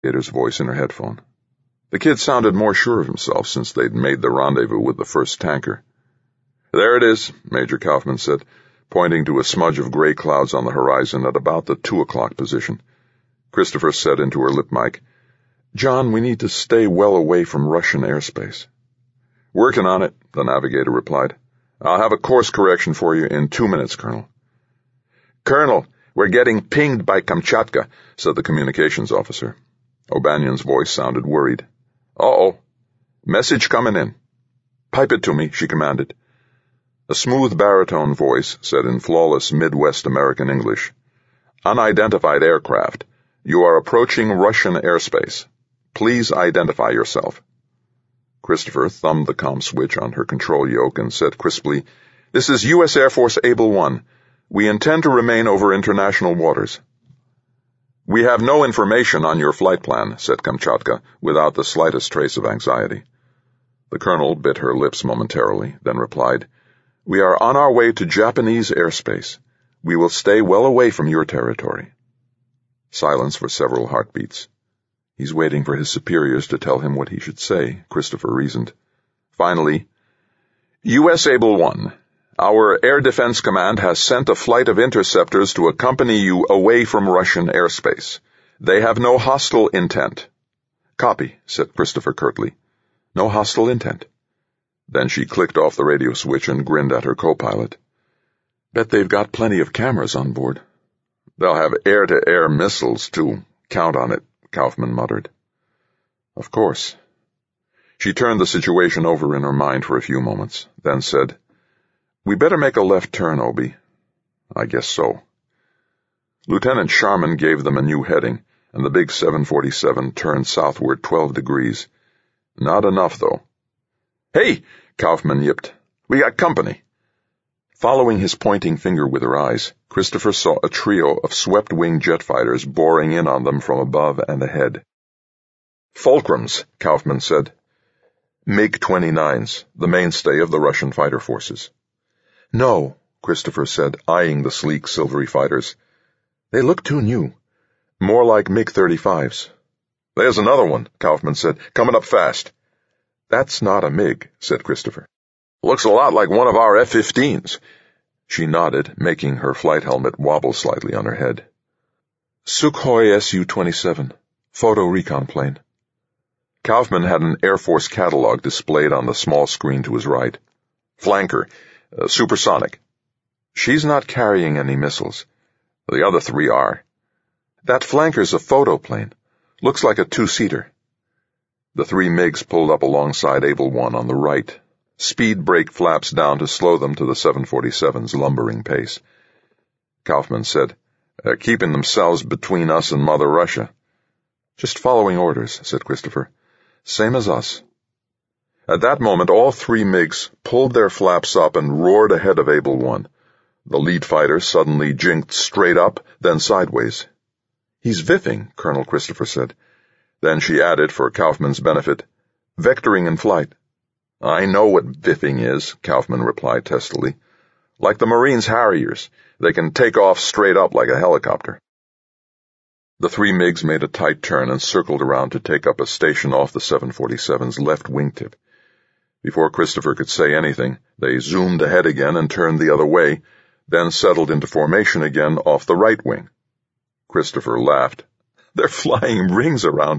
Gator's voice in her headphone. The kid sounded more sure of himself since they'd made the rendezvous with the first tanker. "There it is," Major Kaufman said, pointing to a smudge of gray clouds on the horizon at about the 2 o'clock position. Christopher said into her lip mic, "John, we need to stay well away from Russian airspace." "Working on it," the navigator replied. "I'll have a course correction for you in 2 minutes, Colonel." "Colonel, we're getting pinged by Kamchatka," said the communications officer. O'Banion's voice sounded worried. "Uh-oh. Message coming in." "Pipe it to me," she commanded. A smooth baritone voice said in flawless Midwest American English, "Unidentified aircraft. You are approaching Russian airspace. Please identify yourself." Christopher thumbed the comm switch on her control yoke and said crisply, "This is U.S. Air Force Able 1. We intend to remain over international waters." "We have no information on your flight plan," said Kamchatka, without the slightest trace of anxiety. The colonel bit her lips momentarily, then replied, "We are on our way to Japanese airspace. We will stay well away from your territory." Silence for several heartbeats. "He's waiting for his superiors to tell him what he should say," Christopher reasoned. Finally, "U.S. Able 1, our Air Defense Command has sent a flight of interceptors to accompany you away from Russian airspace. They have no hostile intent." "Copy," said Christopher curtly. "No hostile intent." Then she clicked off the radio switch and grinned at her co-pilot. "Bet they've got plenty of cameras on board." "They'll have air-to-air missiles, too. Count on it," Kaufman muttered. "Of course." She turned the situation over in her mind for a few moments, then said, "We better make a left turn, Obi." "I guess so." Lieutenant Sharman gave them a new heading, and the big 747 turned southward 12 degrees. Not enough, though. "Hey!" Kaufman yipped. "We got company." Following his pointing finger with her eyes, Christopher saw a trio of swept-wing jet fighters boring in on them from above and ahead. "Fulcrums," Kaufman said. MiG-29s, the mainstay of the Russian fighter forces. "No," Christopher said, eyeing the sleek, silvery fighters. "They look too new. More like MiG-35s. "There's another one," Kaufman said, "coming up fast." "That's not a MiG," said Christopher. "Looks a lot like one of our F-15s. She nodded, making her flight helmet wobble slightly on her head. "Sukhoi Su-27, photo recon plane." Kaufman had an Air Force catalog displayed on the small screen to his right. "Flanker, supersonic." "She's not carrying any missiles." "The other 3 are." "That flanker's a photo plane. Looks like a 2-seater. The 3 MiGs pulled up alongside Able 1 on the right. Speed brake flaps down to slow them to the 747's lumbering pace. Kaufman said, "They're keeping themselves between us and Mother Russia." "Just following orders," said Christopher. "Same as us." At that moment, all 3 MiGs pulled their flaps up and roared ahead of Able 1. The lead fighter suddenly jinked straight up, then sideways. "He's VIFing," Colonel Christopher said. Then she added, for Kaufman's benefit, "Vectoring in flight." "I know what VIFing is," Kaufman replied testily. "Like the Marines' Harriers. They can take off straight up like a helicopter." The 3 MiGs made a tight turn and circled around to take up a station off the 747's left wingtip. Before Christopher could say anything, they zoomed ahead again and turned the other way, then settled into formation again off the right wing. Christopher laughed. "They're flying rings around